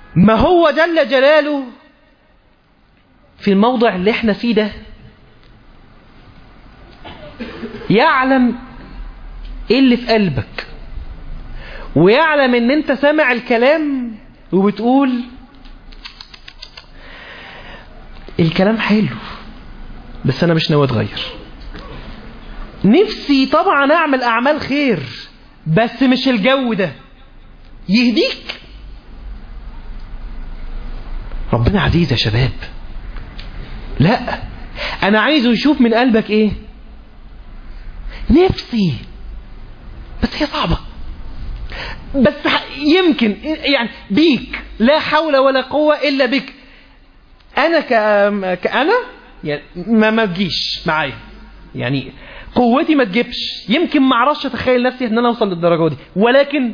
ما هو جل جلاله في الموضع اللي احنا فيه ده يعلم ايه اللي في قلبك، ويعلم ان انت سامع الكلام وبتقول الكلام حلو بس انا مش ناوي اتغير، نفسي طبعا اعمل اعمال خير بس مش الجو ده. يهديك ربنا عزيز يا شباب. لا، انا عايزه يشوف من قلبك ايه. نفسي، بس هي صعبة، بس يمكن يعني بيك، لا حول ولا قوة الا بك. انا كأنا يعني ما تجيش معايا، يعني قوتي ما تجيبش، يمكن ما اعرفش اتخيل نفسي ان انا اوصل للدرجة دي، ولكن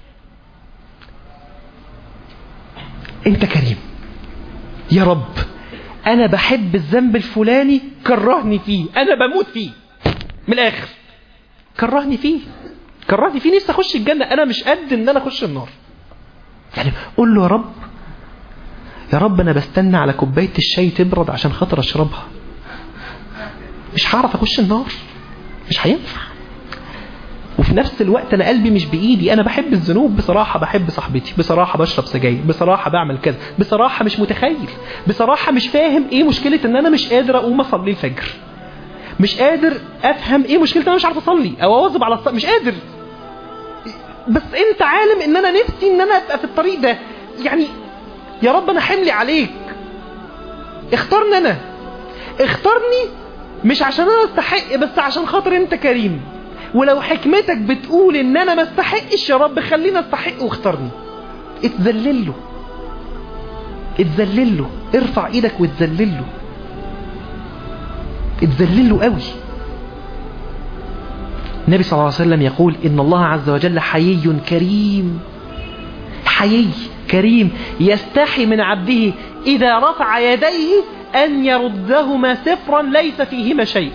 انت كريم يا رب. انا بحب الذنب الفلاني، كرهني فيه، انا بموت فيه من الاخر، كرهني فيه، كرهني فيه، نفسي اخش الجنة، انا مش قد ان انا اخش النار. يعني قول له يا رب، يا رب انا بستنى على كوباية الشاي تبرد عشان خاطر اشربها، مش هعرف اخش النار، مش هينفع. وفي نفس الوقت انا قلبي مش بايدي، انا بحب الذنوب بصراحة، بحب صاحبتي بصراحة، بشرب سجاير بصراحة، بعمل كذا بصراحة، مش متخيل بصراحة، مش فاهم ايه مشكلة ان انا مش قادر اقوم اصلي الفجر، مش قادر افهم ايه مشكلة ان انا مش عارف اصلي او اواظب على الصلاة، مش قادر. بس انت عالم ان انا نفسي ان انا ابقى في الطريق ده. يعني يا رب انا حملي عليك، اختارني انا، اختارني مش عشان انا استحق، بس عشان خاطر انت كريم. ولو حكمتك بتقول ان انا ما استحقش، يا رب خلينا استحق واختارني. اتذلل له، اتذلل له، ارفع ايدك واتذلل له، اتذلل له قوي. النبي صلى الله عليه وسلم يقول ان الله عز وجل حيي كريم، حيي كريم يستحي من عبده اذا رفع يديه ان يردهما صفرا ليس فيهما شيء.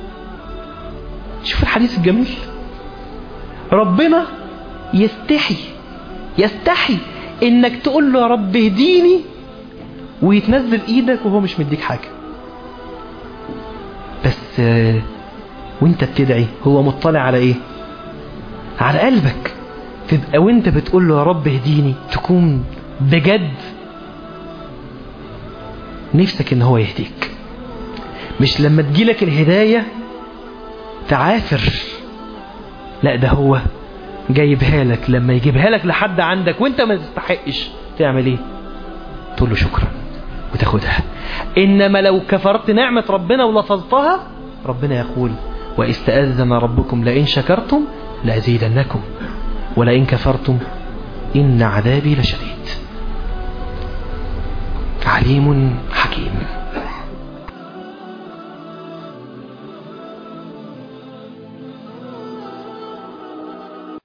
شوف الحديث الجميل، ربنا يستحي انك تقول له يا رب اهديني، ويتنزل ايدك وهو مش مديك حاجة، بس وانت بتدعي هو مطلع على ايه؟ على قلبك. تبقى وانت بتقول له يا رب اهديني تكون بجد نفسك ان هو يهديك، مش لما تجيلك الهداية تعافر، لا ده هو جايبها لك، لما يجيبها لك لحد عندك وانت ما تستحقش تعمل ايه؟ تقول له شكرا وتاخدها. انما لو كفرت نعمة ربنا ولفظتها، ربنا يقول واستأذن ربكم لئن شكرتم لأزيدنكم ولئن كفرتم إن عذابي لشديد. عليم حكيم.